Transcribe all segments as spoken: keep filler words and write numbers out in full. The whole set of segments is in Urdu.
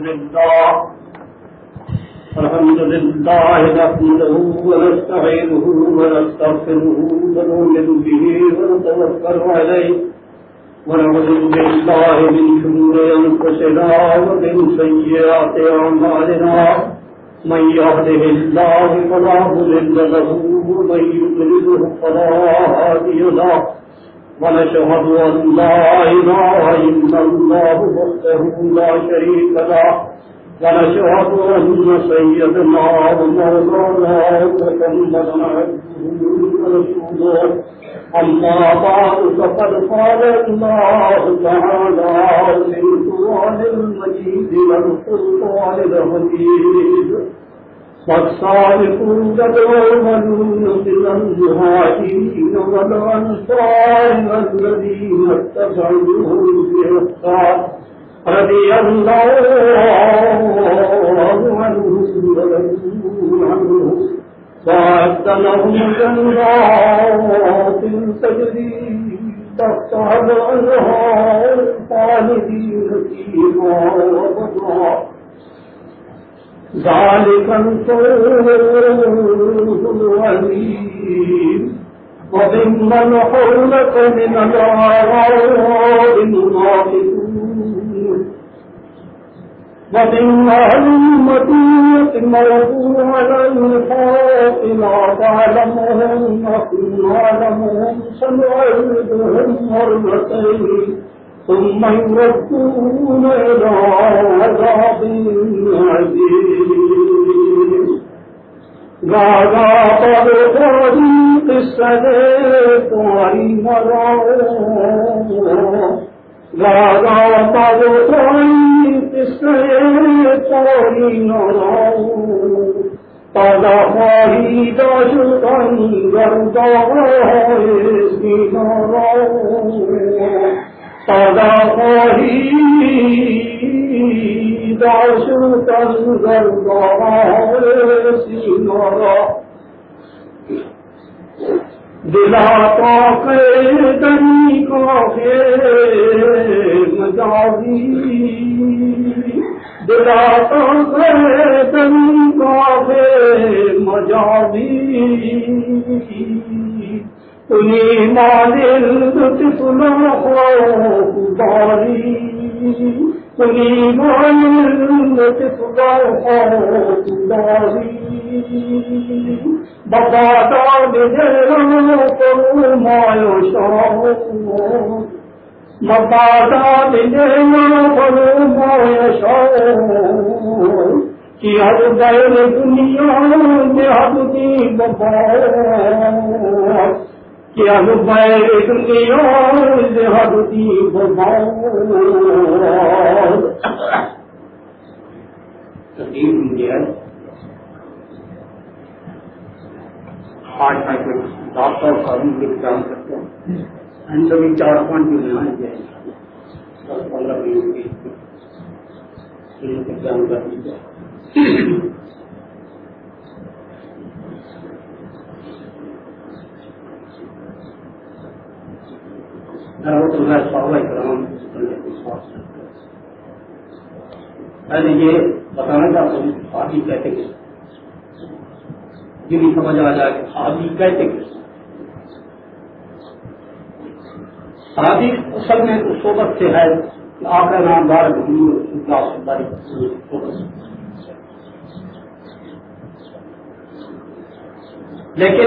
لله الحمد لله نحمده ونستعينه ونستغفره ونؤمن به ونتوكل عليه ونعوذ بالله من شرور أنفسنا ومن سيئات أعمالنا من يهده الله فلا مضل له ومن يضلله فلا هادي له ونشهد أن لا إله إلا الله وحده لا شريك له ونشهد أن سيدنا ومولانا محمدا عبده ورسوله أما بعد فقد قال الله تعالى في القرآن المجيد والفرقان الحميد والسابقون الأولون من المهاجرين والأنصار الذين اتبعوهم بإحسان رضي الله عنهم ورضوا عنه وأعد لهم جنات تجري تحتها الأنهار خالدين فيها أبدا ذلك الفوز العظيم وممن حولك من الأعراب منافقون ومن أهل المدينة مرضوا على النفاق لا تعلمهم نحن نعلمهم سنعذبهم مرتين ثم يردون إلى عذاب عظيم غاغا طريق السلف وعيمرون غاغا طريق السلف وعيمرون تادا خواهی داشتن گرداهای سینارون تادا خواهی داشتن گرداهای سینارون دلا طاقتنی کافی مجازی دلا طاقتنی کافی مجازی انہی مانند طفل خوف داری انہی مانند طفل خوف داری بغداد جلو فرمایا شاہ بغداد جلو فرمایا شاہ کہ ہر دیر دنیا میں حد کی ببار کہ ہر دیر دنیا میں حد کی ببار تقریب انڈیا آج تک ڈاکٹر قانون کے کام کرتے ہیں ہم سبھی چار پانچ دن آئیں گے دس پندرہ دن کی انتظام کر دیجیے پہلے یہ بتانا چاہتا ہوں صحابی کہتے کہ یہ بھی سمجھ آ جائے کہ صحابی کہتے کہ صحابی اصل میں اس صحبت سے ہے کہ آپ کا نام دار لیکن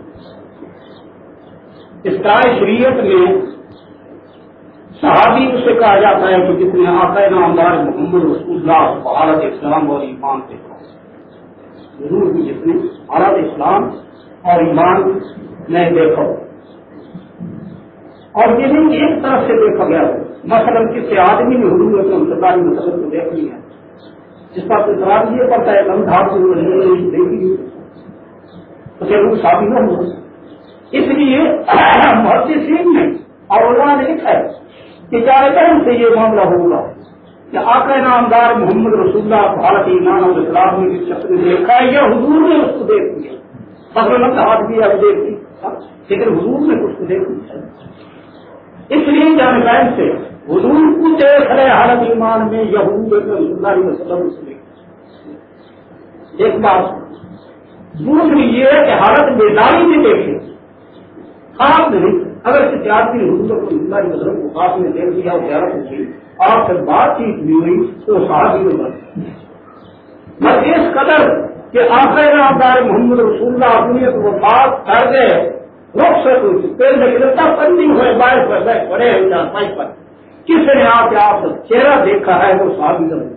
اسرائے شریعت میں صحابی اسے کہا جاتا ہے کہ جس نے آقا نامدار محمد رسول اللہ بھارت اسلام اور ایمان سے ضرور بھی جس نے بھارت اسلام اور ایمان نہیں دیکھا اور یہ نہیں ایک طرف سے دیکھا گیا مثلا کسی آدمی نے حضور کے انتظاری مسلط کو دیکھ لیا جس پر اعتراض یہ پڑتا ہے ہم دھاپ سے دیکھی اسے روح صحابی نہ ہو اس لیے محدثین نے اور علماء نے لکھا ہے کہ چاہے کرم سے یہ معاملہ ہوگا کہ آقا نامدار محمد رسول اللہ بھارت ایمان اور اسلام میں جس شخص نے دیکھا ہے یا حضور نے اس کو دیکھ لیا مثلاً ہاتھ بھی اب دیکھ لی لیکن حضور نے اس کو دیکھ لیا اس لیے جانکاری سے حضور کو دیکھ رہے حالت ایمان میں یہود صلی اللہ علیہ وسلم سے ایک بات. دوسری یہ ہے کہ حالت بیداری میں دیکھے آپ نہیں. اگر کسی آدمی نے حضور صلی اللہ علیہ وسلم کو آپ نے دیکھ لیا اور زیارت کی آپ سے بات چیت بھی ہوئی تو صحابی میں بن بس اس قدر کہ آخر نامدار محمد رسول اللہ اپنی وہ بات کر گئے رخصت ہوئی پہلے گرفتار بندی ہوئے باعث پر پڑے ہوئے چارپائی پر کسی نے آپ کے آپ چہرہ دیکھا ہے وہ صحابی میں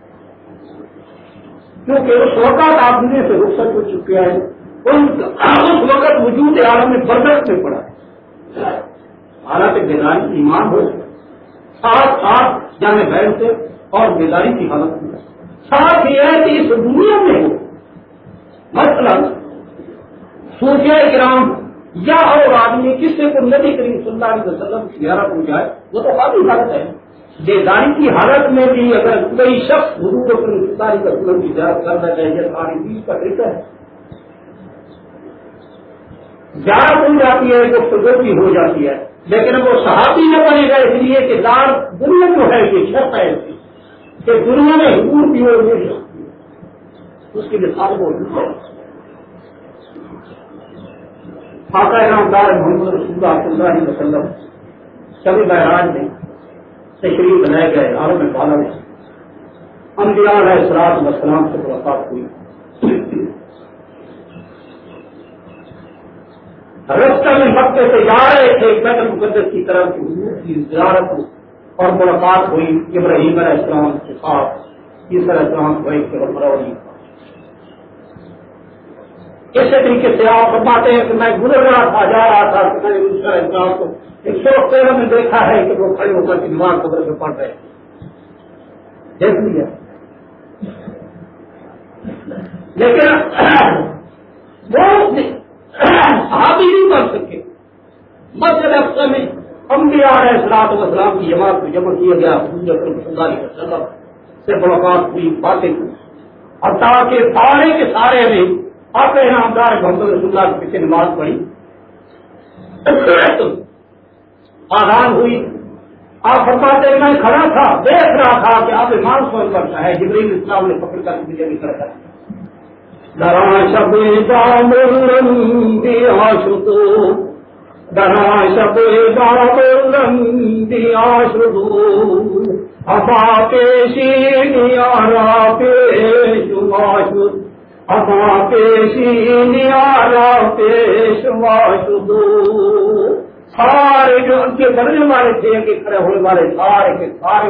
کیونکہ اس وقت آپ دنیا سے رخصت ہو چکے ہیں اس وقت وجود عالم میں برداشت میں پڑا ہے. حالات بیداری ایمان ہو ساتھ ساتھ جانے بہن سے اور بیداری کی حالت میں ساتھ یہ ہے کہ اس دنیا میں ہو مثلا سوچے کرام یا اور آدمی کسی کو نبی کریم صلی اللہ علیہ وسلم کی زیارت ہو جائے وہ تو کافی حالت ہے. بیداری کی حالت میں بھی اگر کوئی شخص حضور صلی اللہ علیہ وسلم کی زیارت کرنا چاہیے ساری چیز کا طریقہ ہے. زیارت ہو جاتی ہے جو فضولی ہو جاتی ہے لیکن وہ صحابی نہ بنے گا اس لیے کہ دار دنیا جو ہے یہ شرط ہے کہ دنیا میں حضور کی اور اس کی مثال کو خاکہ نامدار محمد رسول اللہ صلی اللہ علیہ وسلم سبھی بہراج میں تشریف بنائے گئے عالم بالا میں انبیاء علیہ الصلوۃ والسلام سے ملاقات ہوئی. رستہ میں مکے سے جا رہے تھے بیت المقدس کی طرف حضور کی زیارت اور ملاقات ہوئی ابراہیم علیہ السلام کے ساتھ عیسیٰ علیہ السلام کو ایک برولی. اسی طریقے سے آپ فرماتے ہیں کہ میں گزر رہا تھا جا رہا تھا کہ میں نے عیسیٰ علیہ السلام کو ایک سو تیرہ میں دیکھا ہے کہ وہ کھڑے ہو کر کے نماز قبر پہ پڑھ رہے دیکھ لیا. لیکن وہ صحابی نہیں بن سکے. مسجد اقصی میں انبیاء علیہ الصلوۃ والسلام کی جماعت کو جمع کیا گیا حضور صلی اللہ علیہ وسلم سے ملاقات ہوئی باتیں ہوئی اور تاکہ سارے کے سارے میں آپ نامدار محمد رسول اللہ کے پیچھے نماز پڑھی آرام ہوئی. آپ فرماتے ہیں میں کھڑا تھا دیکھ رہا تھا کہ آپ ایمان سوچ کرتا ہے جبریل اسلام نے پکڑ کر مجھے بھی کرتا ہے درا شب دامندیا شدو درا شب دامندیا شدو ابا پیشی نیارا پیشوا شد ابا پیشی نیارا پیشوا شدو. سارے جو ان کے بڑھنے والے تھے کہ کھڑے ہونے والے سارے کے سارے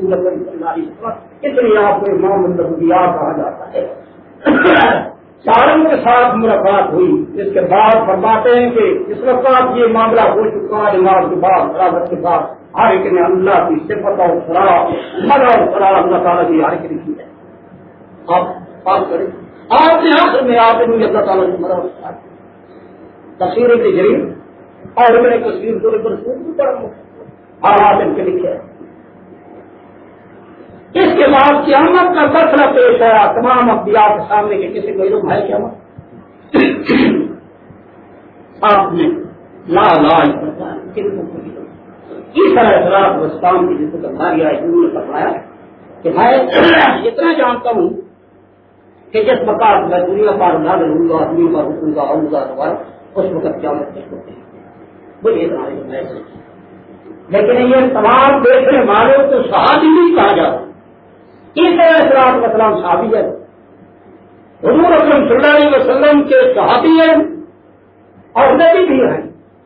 اتنی آپ کو امام الانبیاء کہا جاتا ہے. ساروں کے ساتھ ملاقات ہوئی. اس کے بعد فرماتے ہیں کہ اس وقت یہ معاملہ ہو چکا ہے نماز کے بعد برابر کے بعد ہر ایک نے اللہ کی صفت اور صلاح مدد اور صلاح اللہ تعالیٰ کی ہر ایک نے کی ہے. آپ بات کریں آپ نے آخر میں آپ نے اللہ تعالیٰ کی مدد تفسیر کے ذریعے اور میں نے تصویر دورے پر پڑھا حالات ان کے لکھے. اس کے بعد قیامت کا مسئلہ پیش ہے تمام انبیاء کے سامنے کے کسی کو علم ہے قیامت آپ نے لا لا اس طرح اثرات وسطام کی جس کو ماریا نے فرمایا کہ میں اتنا جانتا ہوں کہ جس مقام میں دنیا پر نازل ہوں گا آدمی پر رکوں گا آؤں گا دوبارہ اس وقت قیامت پیش ہوتے ہیں. لیکن یہ تمام دیکھنے والوں کو صحابی نہیں کہا جاتا. اس طرح اثرات وسلام صحابی ہے حضور اکرم صلی اللہ علیہ وسلم کے صحابی ہیں اور نبی بھی ہیں.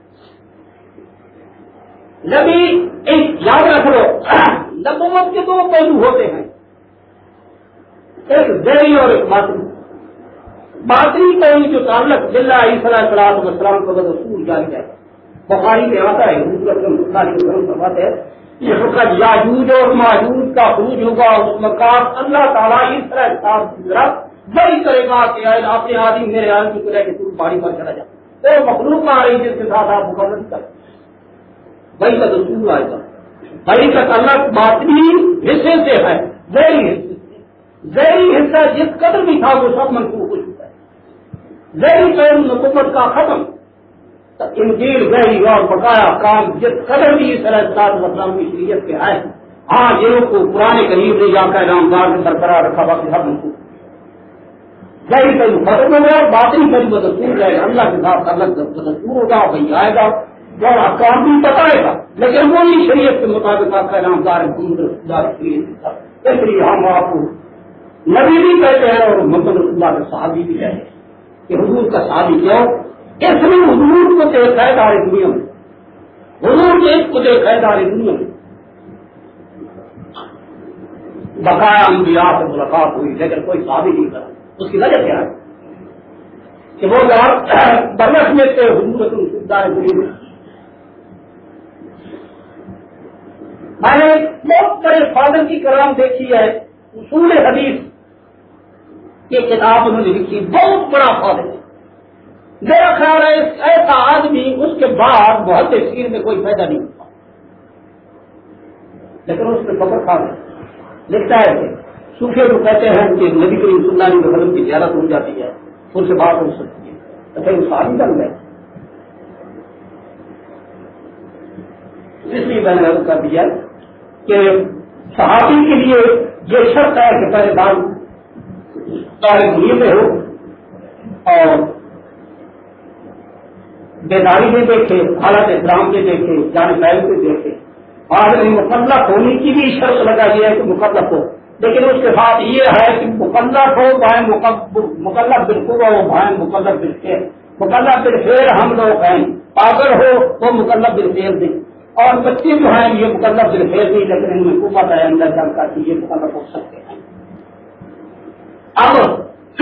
نبی ایک یاد رکھ لو نبوت کے دو پہلو ہوتے ہیں ایک ظاہری اور ایک باطنی. باطنی پہلو جو تعلق باللہ عیسی علیہ السلام کو رسول جاری جائے بخاری میں آتا ہے حضور اکرم صلی اللہ علیہ وسلم فرماتے ہیں اس وقت یاجوج اور ماجوج کا خروج ہوگا اس مقام اللہ تعالیٰ اس طرح وہی کرے گا کہ اپنے آدمی میرے آدمی کی طرح کے تم پہاڑی پر چلا جائے تو مخلوق آ رہی جس کے ساتھ آپ مقابلہ نہیں کریں وہی کا رسول آئے گا. وہی کا تعلق باطنی حصے سے ہے ظاہری حصے سے. ظاہری حصہ جس قدر بھی تھا وہ سب منسوخ ہو چکا ہے. ظاہری پہلو نبوت کا ختم انجیل گہری اور بقایا کام جس قدر بھی اس طرح مسلم کی شریعت کے ہے، ہاں جنہوں کو قرآن کریم نے جا کر نامدار میں برقرار رکھا باقی سب ان کو ظاہر کہیں ختم ہو گیا، باطنی کہیں بدستور رہے گا، اللہ کے ساتھ الگ بدستور ہوگا، وہی آئے گا اور احکام بھی بتائے گا، لیکن وہی شریعت کے مطابق آپ کا نامدار اس لیے ہم آپ کو نبی بھی کہتے ہیں اور محمد رسول اللہ کے صحابی بھی کہتے ہیں کہ حضور کا صحابی کیوں؟ اس لیے حضور کو دیکھا ہے دار دنیا میں، حضور کے کو دیکھا ہے دار دنیا میں، بقایا انبیاء سے ملاقات ہوئی لیکن کوئی صحابی نہیں کرا۔ اس کی وجہ کیا ہے کہ وہ برس میں تھے حضور رسول دار دنیا میں۔ میں نے بہت بڑے فاضل کی کلام دیکھی ہے، اصول حدیث کی کتاب انہوں نے لکھی، بہت بڑا فاضل ہے۔ میرا خیال ہے ایسا آدمی اس کے بعد بہت تفسیر میں کوئی فائدہ نہیں ہوتا، لیکن اس میں فخر خاص لکھتا ہے کہ صوفیہ کو کہتے ہیں کہ نبی کریم صلی اللہ علیہ وسلم کی زیارت ہو جاتی ہے، ان سے بات ہو سکتی ہے، اچھا وہ صحابی بن گئے۔ اس لیے میں نے عرض کر دیا کہ صحابی کے لیے یہ شرط ہے کہ پہلے بات دنیا میں ہو اور بیداری میں دیکھے، حالت اسلام میں دیکھے، جان پہل سے دیکھے، اور مکلف ہونے کی بھی شرط لگائی ہے کہ مکلف ہو، لیکن اس کے ساتھ یہ ہے کہ مکلف ہو بھائی مکلف بالکل ہو بھائی مکلف بالخیر، مکلف بالخیر ہم لوگ ہیں، پاگل ہو وہ مکلف بالخیر دیں، اور بچے جو ہیں یہ مکلف بالخیر نہیں، لیکن ان میں حکومت ہے اندر جانتا کہ یہ مکلف ہو سکتے ہیں۔ اب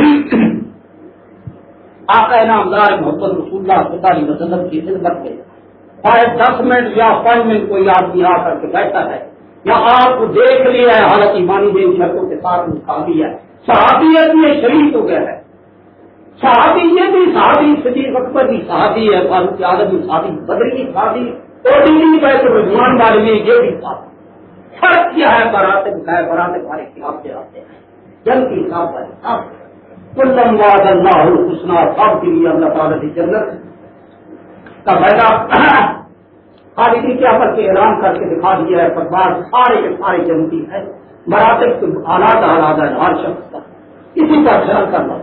آقا نامدار محمد رسول اللہ صلی اللہ علیہ وسلم کی خدمت میں چاہے دس منٹ یا پانچ منٹ کوئی آدمی آ کر کے بیٹھا ہے یا آپ کو دیکھ لیا ہے حالت ایمانی میں ان شرطوں کے ساتھ صحابی ہے، صحابیت میں شریک ہو گیا ہے، صحابی یہ بھی صحابی صدیق اکبر بھی صحابی ہے، فاروق اعظم بھی صحابی، بدری بھی صحابی، اوڈی بیت الرضوان والے میں یہ بھی صحابی۔ فرق کیا ہے؟ برات دکھائے برات ہمارے خلاف سے آتے ہیں، جنگ کے حساب والے صاحب کلم وعد اللہ الحسنی، سب کے لیے اللہ تعالیٰ کی جنت کا وعدہ خالدی کیا پر کے اعلان کر کے دکھا دیا ہے، پر بعض سارے کے سارے جنتی ہے، مراتب کے آلات آلات ہے ہر شخص کا، اسی پر خیال کرنا۔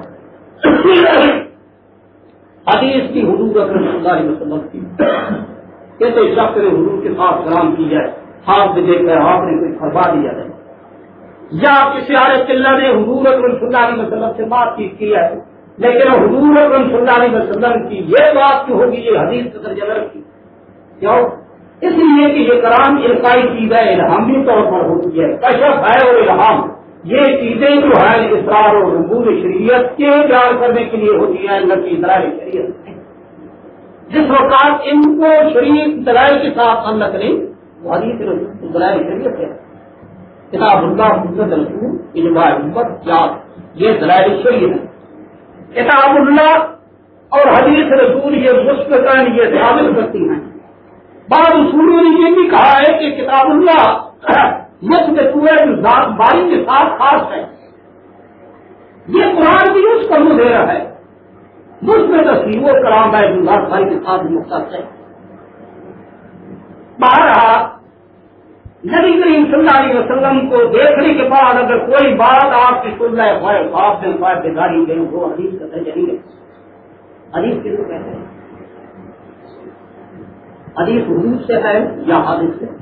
حدیث کی حضور اکرم صلی اللہ علیہ وسلم کی کہ تو شخص نے حضور کے ساتھ سلام کی جائے، ہاتھ میں دیکھ کر آپ نے کوئی فرما دیا ہے، یا کسی عارف قلعہ نے حضور اکرم صلی اللہ علیہ وسلم سے بات چیت کی ہے، لیکن حضور اکرم صلی اللہ علیہ وسلم کی یہ بات کی ہوگی یہ حدیث کا درجہ رکھی کیوں؟ اس لیے کہ یہ کلام القائی چیز ہے، الہامی طور پر ہوتی ہے، کشف ہے اور الہام یہ چیزیں جو ہے اسرار اور ربوع شریعت کے بیان کرنے کے لیے ہوتی ہیں، نہ کہ دلائل شریعت۔ جس وقت ان کو شریعت دلائل کے ساتھ تعلق نہیں، وہ حدیث دلائل شریعت ہے، کتاب اللہ حضرت رسول اجماع امت یاد یہ دلائل شریعت ہے، کتاب اللہ اور حدیث رسول یہ مثبتاً یہ ثابت کرتی ہیں۔ بعض اصولوں نے یہ بھی کہا ہے کہ کتاب اللہ مثبت ذات باری کے ساتھ خاص ہے، یہ قرآن بھی اس کا مظہر ہے، مثبت تصویر و کلام ہے جو ذات باری کے ساتھ مختص ہے۔ بہرحال نبی کریم صلی اللہ علیہ وسلم کو دیکھنے کے بعد اگر کوئی بات آپ کی سن رہے خواہ خواب میں خواہ بیداری دیں وہ حدیث کا درجہ نہیں ہے۔ حدیث کس کو کہتے ہیں؟ حدیث حضور سے ہے یا حادث سے؟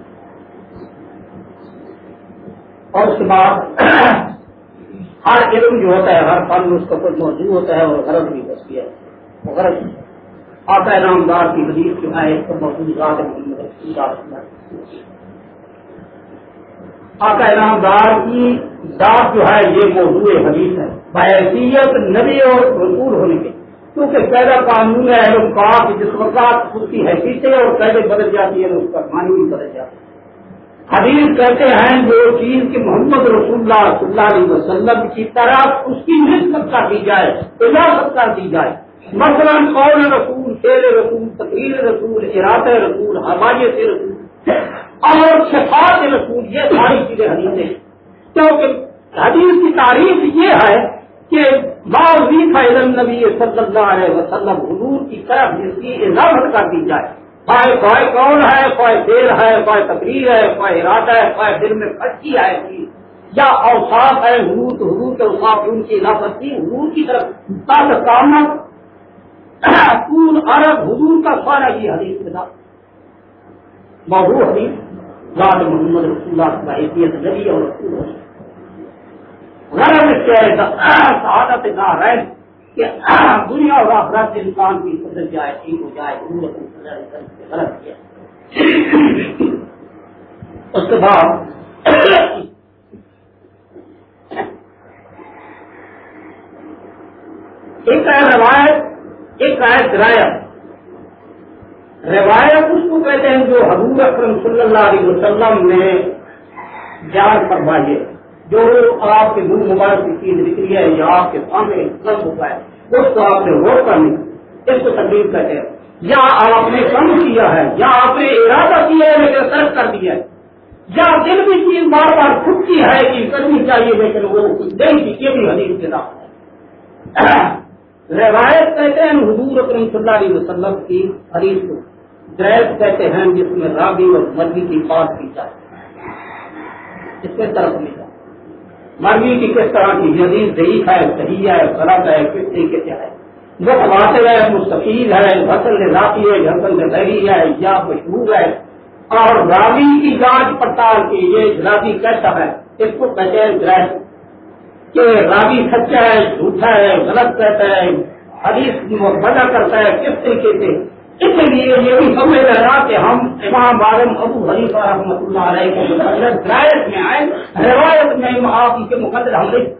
اور اس کے بعد ہر علم جو ہوتا ہے ہر فن اس کا کچھ موضوع ہوتا ہے اور غرض بھی ہوتی ہے، وہ غرض آقا نامدار کی حدیث جو ہے اس کو موضوعات آقا نامدار کی ذات جو ہے یہ موضوع حدیث ہے بحیثیت نبی اور رسول ہونے کے، کیونکہ پہلا قانون ہے علم کا کہ جس وقت اس کی حیثیتیں اور قیدیں بدل جاتی ہے اس کا معنی بھی بدل جاتا ہے۔ حدیث کہتے ہیں جو چیز کہ محمد رسول اللہ صلی اللہ علیہ وسلم کی طرف اس کی نسبت کر دی جائے، اضافت کر دی جائے، مثلا قول رسول، فعل رسول، تقریر رسول، ارادہ رسول، حوایت رسول اور صفات رسول، یہ ساری چیزیں حدیث ہیں، کیونکہ حدیث کی تعریف یہ ہے کہ باوی فیض نبی صلی اللہ علیہ وسلم حضور کی طرف جس کی اضافت کر دی جائے، کوئی کوئی قول ہے، کوئی دیر ہے، کوئی تقریر ہے، کوئی ارادہ ہے، کوئی دل میں کھٹکی آئے گی یا اوصاف ہے حضور تو حضور کے اوصاف ان کی اضافت کی حضور کی طرف تل قامت طول عرب حضور کا سارا کی حدیث کے ساتھ موضوع حدیث ذات محمد رسول اللہ کا حیثیت نبی اور رسول غرض اس کے سعادت نہ رہے کہ دنیا اور آخرت کے انسان کی بدل جائے، ٹھیک ہو جائے، حضور صلی اللہ علیہ وسلم سے غلط کیا۔ اس کے بعد ایک ہے روایت، ایک ہے درایت۔ روایت اس کو کہتے ہیں جو حضور اکرم صلی اللہ علیہ وسلم نے بیان فرمائے، جو آپ کے منہ مبارک کی چیز نکلی ہے یا آپ کے سامنے غلط ہوا ہے اس کو آپ نے غور کرنی، اس کو تقریر کہتے ہیں۔ یا آپ نے کم کیا ہے، یا آپ نے ارادہ کیا ہے لیکن ترک کر دیا ہے، یا دل کی چیز بار بار کھٹتی ہے کہ کرنی چاہیے لیکن وہ نہیں کی، یہ بھی حدیث کے ساتھ ہے۔ روایت کہتے ہیں حضور اکرم صلی اللہ علیہ وسلم کی حدیث کو، درایت کہتے ہیں جس میں راوی اور مروی کی بات کی جائے، اس کے طرف نہیں جائے۔ مروی کی کس طرح کی حدیث ضعیف ہے، صحیح ہے، غلط ہے، کس طریقے سے ہے، متواتر ہے، مستفیض ہے، حسن ذاتی ہے، حسن ظاہری ہے یا مشہور ہے، اور راوی کی جانچ پڑتال کی یہ راوی کیسا ہے، اس کو کہتے ہیں درایت، کہ راوی سچا ہے، جھوٹا ہے، غلط کہتا ہے، حدیث وجہ کرتا ہے کس طریقے سے۔ اس لیے یہ بھی سمجھ رہا کہ ہم امام عالم ابو حنیفہ رحمۃ اللہ علیہ کے مقدس درایت میں آئے، روایت میں آپ کے مقدس ہم نہیں،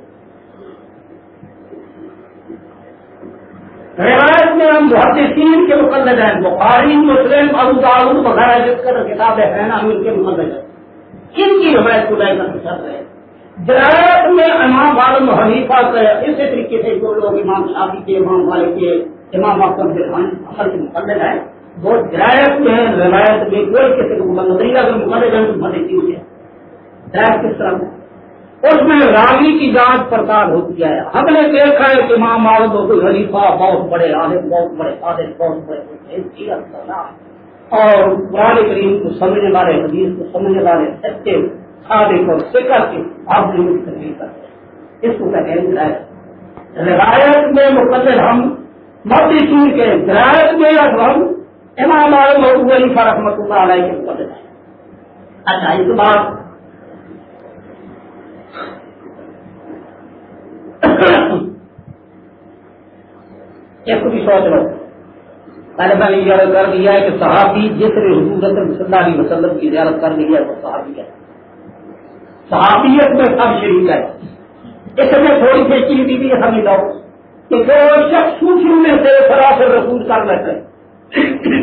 روایت میں ہم محدثین کے مقدس ہیں، بخاری مسلم ابو داؤد وغیرہ جس کا کتابیں ہیں نا ان کے مقدس ہیں، ان کی روایت کو لے کر چل رہے ہیں۔ درایت میں امام عالم حنیفہ کا اسی طریقے سے جو لوگ امام شافعی کے، امام مالک کے، امام احمد بن حنبل کے مقلد ہیں وہ درایت میں ہیں، روایت میں کوئی کسی کو مقلد نہیں، اگر مقلد ہیں تو محدثین ہے۔ درایت کس طرح اس میں راوی کی جانچ پڑتال ہوتی ہے۔ ہم نے دیکھا ہے کہ امام مالک ابو حنیفہ بہت بڑے عالم، بہت بڑے عادل، بہت بڑے اور قرآن کریم کو سمجھنے والے، حدیث کو سمجھنے والے، سچے صادق اور فکر کے آپ نے تقریر کرتے ہیں، اس کو کہتے ہیں درایت۔ روایت میں مقدس ہم محدثین کے، درایت میں ہم امام عالم ابو حنیفہ رحمۃ اللہ علیہ کے مقدس ہیں۔ اچھا اس بات ایک بھی سوچ لو، پہلے میں نے یہ کر دیا ہے کہ صحابی جس نے حضور صلی اللہ علیہ وسلم کی زیارت کر لی ہے وہ صحابی ہے، صحابیت میں سب شریک ہے۔ اس میں تھوڑی سی چیز بھی سمجھ لو کہ جو شخص شروع میں سے سراسر رسول کر لیتے ہیں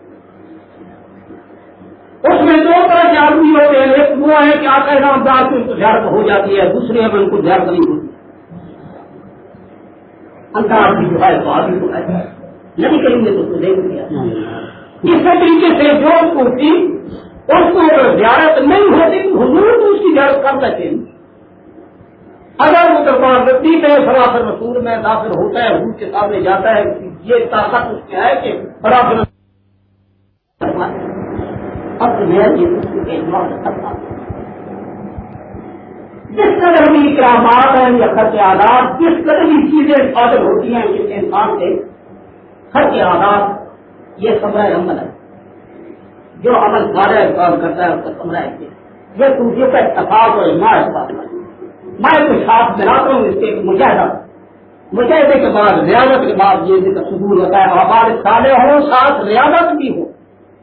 اس میں دو طرح کے آدمی ہوتے ہیں، ایک وہ ہے کہ آقا نامدار سے ان کو زیارت ہو جاتی ہے، دوسرے میں ان کو زیارت نہیں ہوتی، انداز بھی جو ہے تو آدمی کو ہے نہیں کریں گے تو اس کو دیکھ دیا۔ اس طریقے سے جو ہوتی اس کو زیارت نہیں ہوتی حضور تو اس کی زیارت کر لیتے ہیں۔ اگر وہ دربار رسی میں سراسر رسول میں داخل ہوتا ہے، حضور کے سامنے جاتا ہے، یہ طاقت اس کے ہے کہ سراسر جس قدر بھی اکرامات ہیں یا خرچ آداب، جس قدر بھی چیزیں حاصل ہوتی ہیں جس انسان سے خرچ آداب، یہ سمرہ عمل ہے، جو عمل سارے کام کرتا ہے اس کا سمرہ ہے، یہ دوسرے کا اتفاق اور اجماع اس بات کا۔ میں کچھ ساتھ ملاتا ہوں اس کے مجاہدہ، مجاہدے کے بعد ریاضت کے بعد یہ ذکر قبول ہوتا ہے، اعمال صالح ہو ساتھ ریاضت بھی ہو۔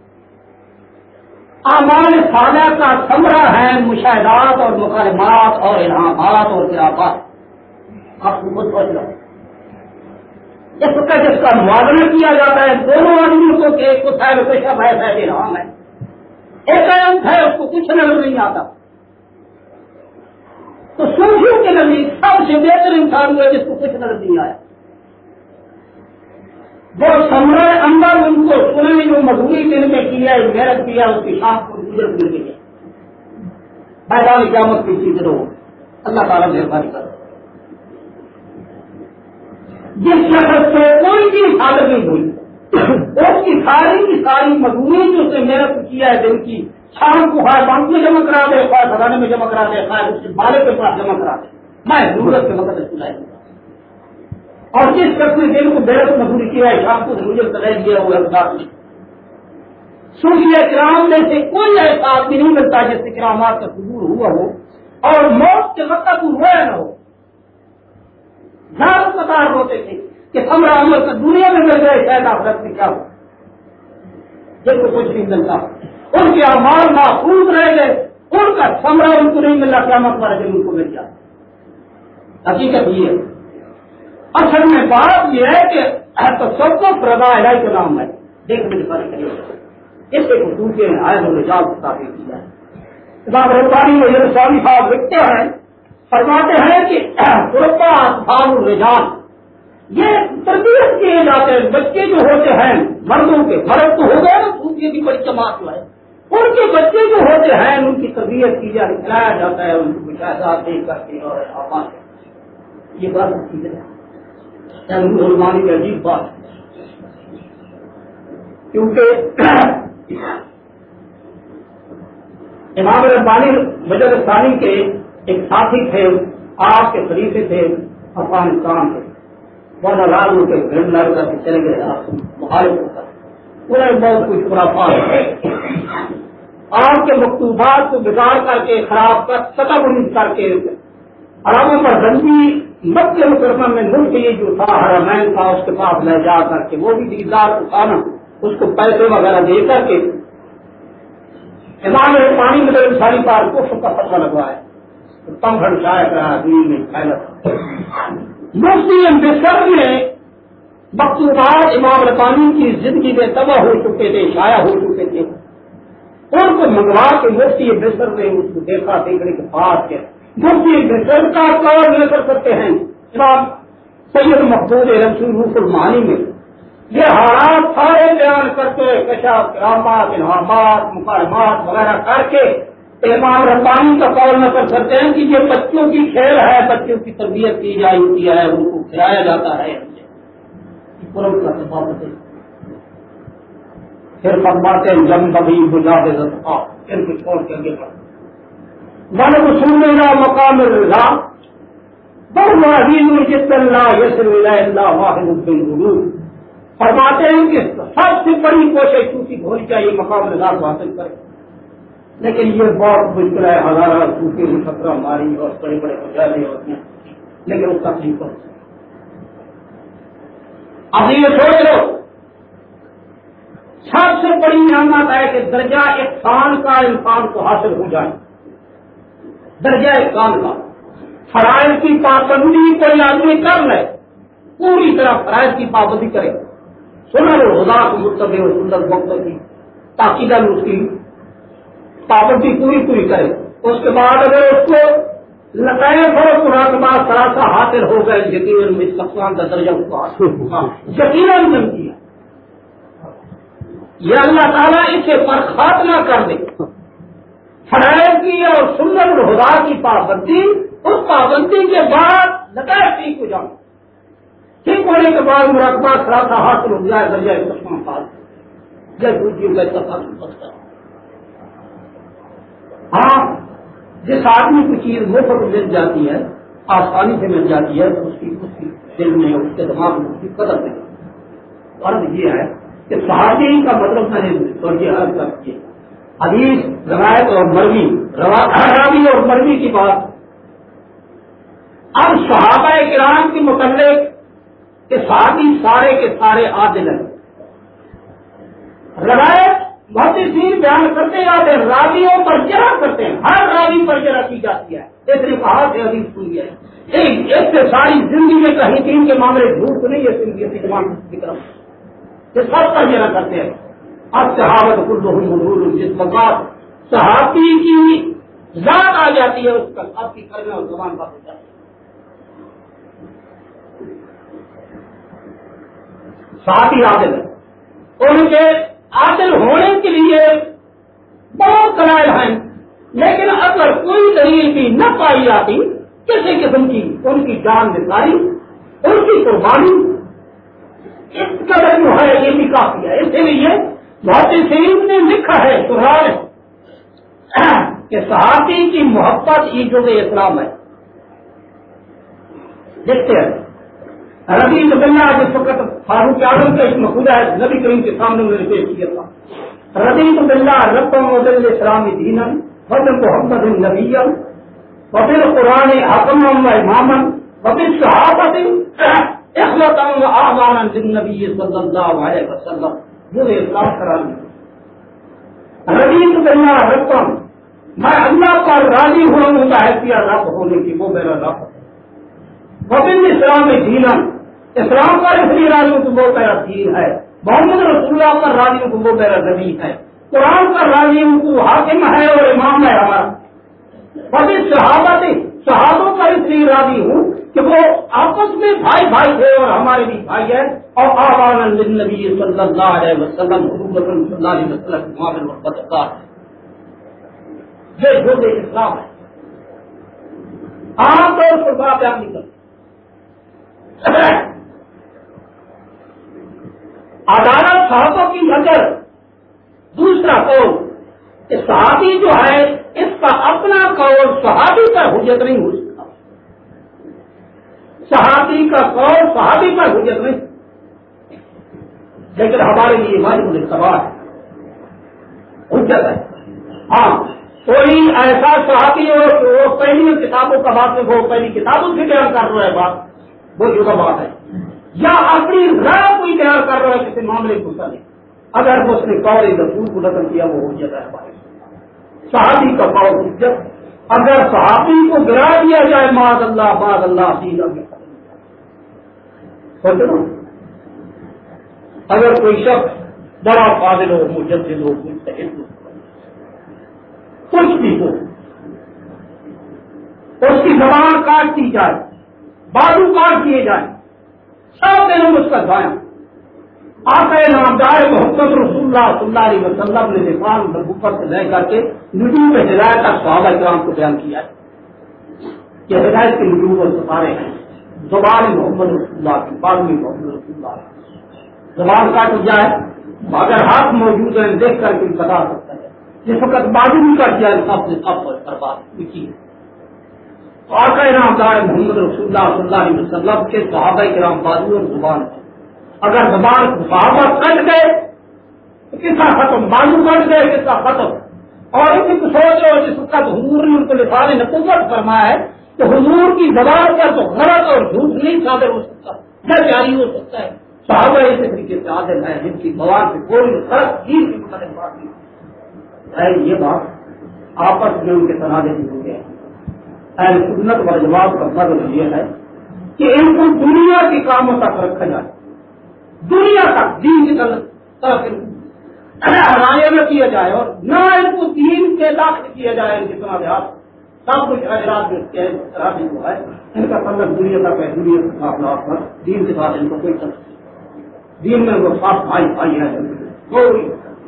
اعمال صالح کا ثمرہ ہے مشاہدات اور مکالمات اور الہامات اور قرابات۔ آپ کو خود سوچ لو، اس کا جس کا موازنہ کیا جاتا ہے دونوں آدمیوں کو کہ ایک کو صاحب پیشہ ہے صاحب الہام ہے، ایک انت ہے اس کو کچھ نظر نہیں آتا، تو صوفیوں کے نزدیک سب سے بہتر انسان ہوا جس کو کچھ نظر نہیں آیا، وہ سمرہ اندر ان کو سننے جو مزدوری دن میں کیا، محنت کیا، اس کی شام کو گزر مل گئی، میدان قیامت کی چیز رو اللہ تعالیٰ مہربانی کرو۔ جس شخص سے کوئی بھی حالت نہیں ہوئی اس کی ساری کی ساری مزدوری جو اس نے محنت کیا ہے دن کی، شام کو خواہ بینک میں جمع کرا دے، خواہ خزانے میں جمع کرا دے، خواہ اس کے بالے کے پاس جمع کرا دے، میں ضرورت کے وقت سنائی دوں گا۔ اور جس شخص نے دن کو بےحد مزدوری کیا ہے، شام کو مجھے کرا دیا ہوا اقدار نے، صوفیہ کرام میں سے کوئی ایسا آدمی نہیں ملتا جس سے کرامات کا قبول ہوا ہو اور موت کے وقت وہ رویا نہ ہو۔ زیادہ قطار ہوتے تھے کہ ہمارا عمل کا دنیا میں مل گئے، شاید آخرت میں کیا ہو، جن کو کچھ نہیں ملتا، ان کے اعمال محفوظ رہ گئے، ان کا ثمرہ ان کو نہیں ملا، قیامت والے دن ان کو مل جاتا۔ حقیقت یہ ہے، اصل میں بات یہ ہے کہ تصوف رضا الہی کا نام ہے، دیکھنے کے بارے اس کے خصوصی میں آئے ہوئے جال تعبیر کیا ہے۔ امام ربانی میں یہ سوامی صاحب لکھتے ہیں، فرماتے ہیں کہ قربا اصحاب الرجال، یہ تربیت کیے جاتے ہیں بچے جو ہوتے ہیں مردوں کے، مرد تو ہو گئے نا، دوسری بھی بڑی جماعت جو ہے، ان کے بچے جو ہوتے ہیں ان کی تربیت کی جاتی، کھلایا جاتا ہے، ان کو مشاہدات دے کر کے اور آباد، یہ بات چیزیں ہیں رحمانی کی عجیب بات ہے، کیونکہ امام ربانی مجد ثانی کے ایک ساتھی تھے، آپ کے خلیفے تھے افغانستان کے، بہت آزاد ہو کے گھر لڑ کر کے چلے گئے، آپ مخالف ہوتا انہیں بہت کچھ خرافات، آپ کے مکتوبات کو بگاڑ کر کے خراب کر سطح بلند کر کے عربوں پر بندی مکہ مکرمہ میں ملک یہ جو تھا حرمین تھا اس کے پاس لے جا کر کے وہ بھی دیدار اٹھانا، اس کو پیسے وغیرہ دے کر کے امام ربانی میں انسانی پار کفر کا فتویٰ لگوایا، تم ہڑسایا کرا دین میں پھیلت۔ مفتی امبیڈکر نے مکتوبات امام ربانی کی زندگی میں تباہ ہو چکے تھے، شائع ہو چکے تھے، ان کو منگوا کے مفتی امبیڈکر نے اس کو دیکھا، دیکھنے کے بعد کیا مفتی امبیڈکر کا قول لے کر کرتے ہیں امام سید محمود رسول روح المعانی میں یہ حالات سارے بیان کر کے کشف کرامات الہامات مکالمات وغیرہ کر کے امام ربانی کا قول نقل کرتے ہیں کہ یہ بچوں کی کھیل ہے، بچوں کی تربیت کی جاتی ہے، ان کو کھلایا جاتا ہے، قرب کا ثبات ہے۔ پھر فرماتے ہیں جم ببی بجا دے پھر کچھ چھوڑ کے آگے بڑھ من رسول مقام الرضا بہت عظیم جس اللہ یسر اللہ واحد القلوب، فرماتے ہیں کہ سب سے بڑی کوشش صوفی ہونی چاہیے مقام رضا کو حاصل کرے، لیکن یہ بہت مشکل ہے، ہزارہ صوفی میں خطرہ ماری اور بڑے بڑے مجالے ہوتے ہیں، لیکن اس کا تکلیف ہے۔ اب یہ سوچ لو سب سے بڑی نعمت ہے کہ درجہ احسان کا انسان کو حاصل ہو جائے، درجہ احسان کا، فرائض کی پابندی کوئی آدمی کر لے، پوری طرح فرائض کی پابندی کرے، سنن الہدا کو متبع اور سنت وقت کی تاکیدن اس کی پابندی پوری پوری کرے، اس کے بعد اگر اس کو لطائف اور مراقبہ سراسا حاصل ہو گئے، یقیناً استقام کا درجہ اس کو حاصل ہوگا، یقیناً نہیں کیا یہ اللہ تعالیٰ اسے پر خاتمہ کر دے، فرائض کی اور سنت الہدا کی پابندی، اس پابندی کے بعد لطائف ٹھیک ہو جاؤ، ٹھیک ہونے کے بعد مراقبہ سراسا حاصل ہو جائے، درجہ استقام پاس جب روٹیوں کا اتفاق پڑتا ہے۔ ہاں جس آدمی کو چیز مفت مل جاتی ہے، آسانی سے مل جاتی ہے، تو اس کی اس کی دل میں اس کے دماغ میں اس کی قدر نہیں۔ فرض یہ ہے کہ صحابی کا مطلب میں نے توجہ عرض کر کی حدیث روایت اور مروی راوی اور مروی کی بات، اب صحابہ کرام کے متعلق کہ صحابی سارے کے سارے عادل ہیں، روایت محدثین بیان کرتے جاتے ہیں، راویوں پر جرح کرتے ہیں، ہر راوی پر جرح کی جاتی ہے، ایک نے کہا سے حدیث سنی ہے، ایک ایک سے ساری زندگی میں کہیں دین کے معاملے جھوٹ نہیں ہے، زندگی جمان کی طرف یہ سب پر جرح کرتے ہیں۔ اب صحابت کلہم حضور جس وقت صحابی کی ذات آ جاتی ہے اس پر آپ کی کرنے اور زبان بات ہو جاتی ہے۔ صحابی عادل ہے، ان کے عادل ہونے کے لیے بہت دلائل ہیں، لیکن اگر کوئی دلیل بھی نہ پائی جاتی کسی قسم کی، ان کی جان نثاری، ان کی قربانی، اس قدر جو ہے یہ بھی کافی ہے. اسی لیے بہت شریف نے لکھا ہے قرآن کہ صحابی کی محبت ایجاد اسلام ہے. دیکھتے ہیں رضی اللہ جس وقت فاروق اعظم کا ایک مقولہ ہے نبی کریم کے سامنے میں نے پیش کیا تھا. رضی اللہ ربا مدل اسلام دینا وبل محمد النبی وبل قرآن حکم و امامن وبل صحابت اخلاقا و اعوانا للنبی صلی اللہ علیہ وسلم. وہ اسلام کرا لیا. رضی اللہ ربا میں اللہ پر راضی ہوا ہوں حیثیت رب ہونے کی وہ میرا رب. وبل اسلام دینا اسلام پر اس لیے راضی ہوں تو وہ میرا دین ہے. محمد رسول اللہ پر راضی ہوں تو وہ میرا نبی ہے. قرآن پر راضی ہوں تو حاکم ہے اور امام ہے ہمارا. وبل صحابت صحابوں پر اس لیے راضی ہوں کہ وہ آپس میں بھائی بھائی تھے اور ہمارے بھی بھائی ہیں. اور آوانا للنبی صلی اللہ علیہ وسلم حضور صلی اللہ علیہ وسلم معامل محبت اللہ یہ جو اسلام ہے. عام طور پر بڑا بیان نہیں کرتے. عدالت صحابوں کی نظر دوسرا قول صحابی جو ہے اس کا اپنا قول صحابی پر حجت نہیں ہو سکتا. صحابی کا قول صحابی پر حجت نہیں لیکن ہمارے لیے واجب الاتباع ہے حجت ہے. ہاں کوئی ایسا صحابی ہو وہ پہلی کتابوں کا بات وہ پہلی کتابوں سے بیان کر رہا ہے بات وہ جگہ بات ہے یا اپنی رائے کوئی بیان کر رہا ہے کسی معاملے کو سنے اگر وہ اس نے قول رسول کو نقل کیا وہ حجت ہے ہمارے. صحابی کا قول حجت. اگر صحابی کو گرا دیا جائے معاذ اللہ معاذ اللہ اگر کوئی شخص بڑا فاضل ہو مجدد ہو مجتہد ہو کچھ بھی ہو اس کی زبان کاٹ دی جائے بازو کاٹ دیے جائیں سب دنوں اس کا ضائع. آقا نامدار محمد رسول اللہ صلی اللہ علیہ وسلم نے نظام نبوت سے لے کر کے نجوم ہدایت تک صحابہ کرام کو بیان کیا ہے کہ ہدایت کے نجوم اور ستارے ہیں. زبان محمد رسول اللہ کی بعد میں محمد رسول اللہ زبان کاٹ جائے اگر ہاتھ موجود ہے دیکھ کر کے بتا سکتا ہے. جس وقت بازو بھی کٹ جائے سب سے سب برباد کی آقا نامدار محمد رسول اللہ صلی اللہ علیہ وسلم کے صحابہ کرام بازو اور زبان ہے. اگر زبان صحابہ کٹ گئے تو کسا ختم بازو کٹ گئے کسا ختم. اور ان کو سوچو جس وقت حضور نے ان کو لسان نبوت فرمایا ہے کہ حضور کی زبان پر تو غلط اور جھوٹ نہیں صادر ہو سکتا نہ جاری ہو سکتا ہے. صحابہ اسی طریقے سے عادل ہے جن کی زبان سے کوئی فرق چیز کی مختلف بات نہیں ہے. یہ بات آپس میں ان کے تنازع ہو گئے. اہل سنت و جواب کا مطلب یہ ہے کہ ان کو دنیا کے کاموں تک رکھا جائے دنیا تک دین کی طرف رائے نہ کیا جائے اور نہ ان کو دین کے داخل کیا جائے. ان کے تنازعات سب کچھ اجرات میں جو ہے ان کا تعلق دنیا تک ہے. دنیا کے معاملات پر دین کے ساتھ ان کو کوئی تعلق نہیں. دین میں وہ صاف بھائی بھائی ہے کوئی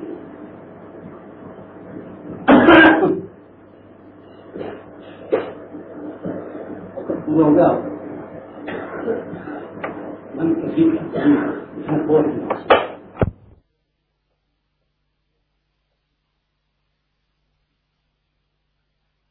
پورا ہو گیا.